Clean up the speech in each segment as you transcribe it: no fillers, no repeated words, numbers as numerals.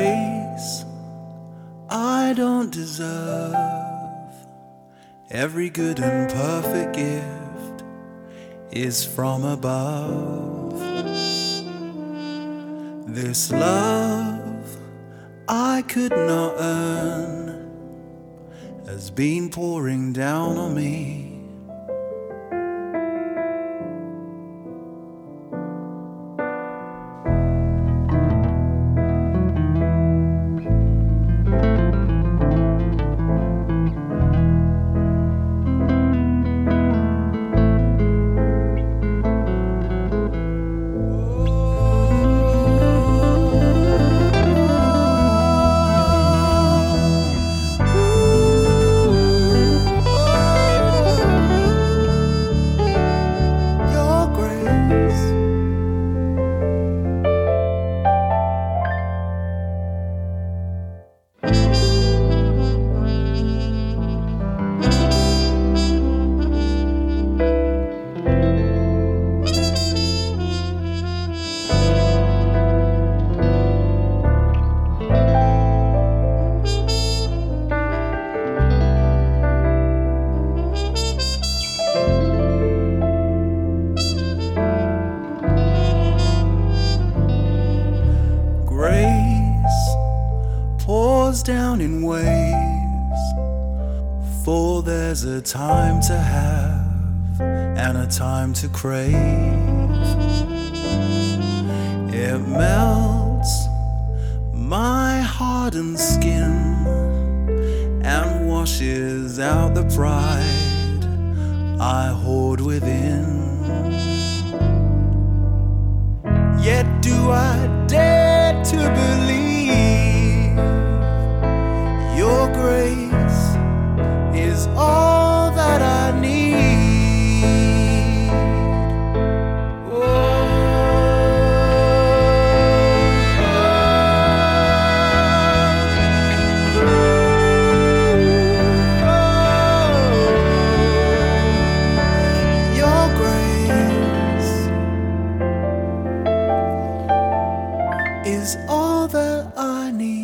Grace I don't deserve. Every good and perfect gift is from above. This love I could not earn has been pouring down on me. Down in waves, for there's a time to have and a time to crave. It melts my hardened skin and washes out the pride I hoard within. Yet do I dare to believe your grace is all that I need. Oh, your grace is all that I need.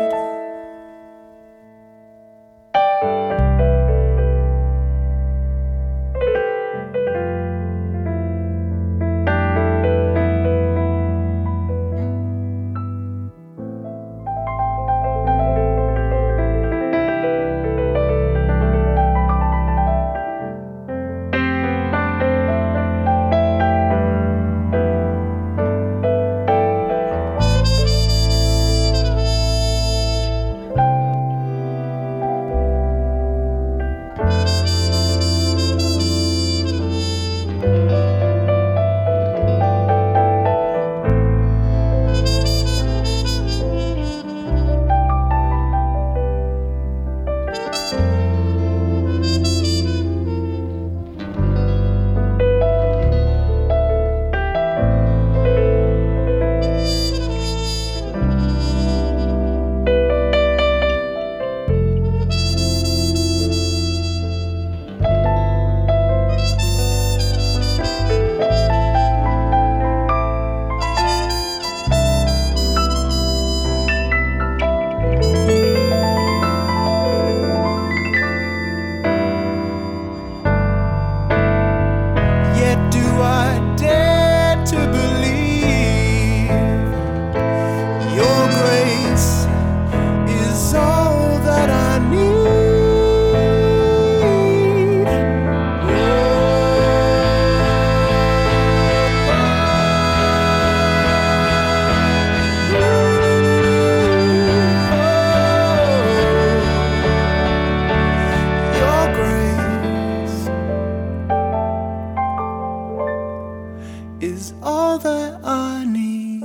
Is all that I need.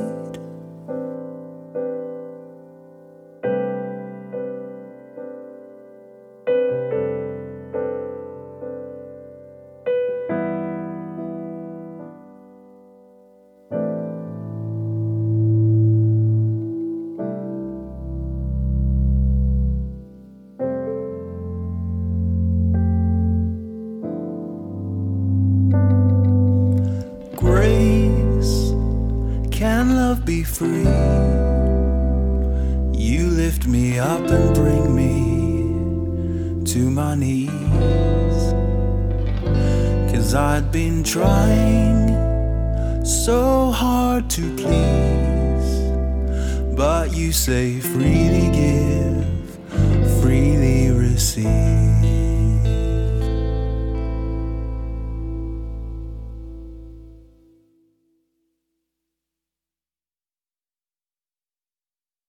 Can love be free? lift me up and bring me to my knees. 'Cause I'd been trying so hard to please, but you say freely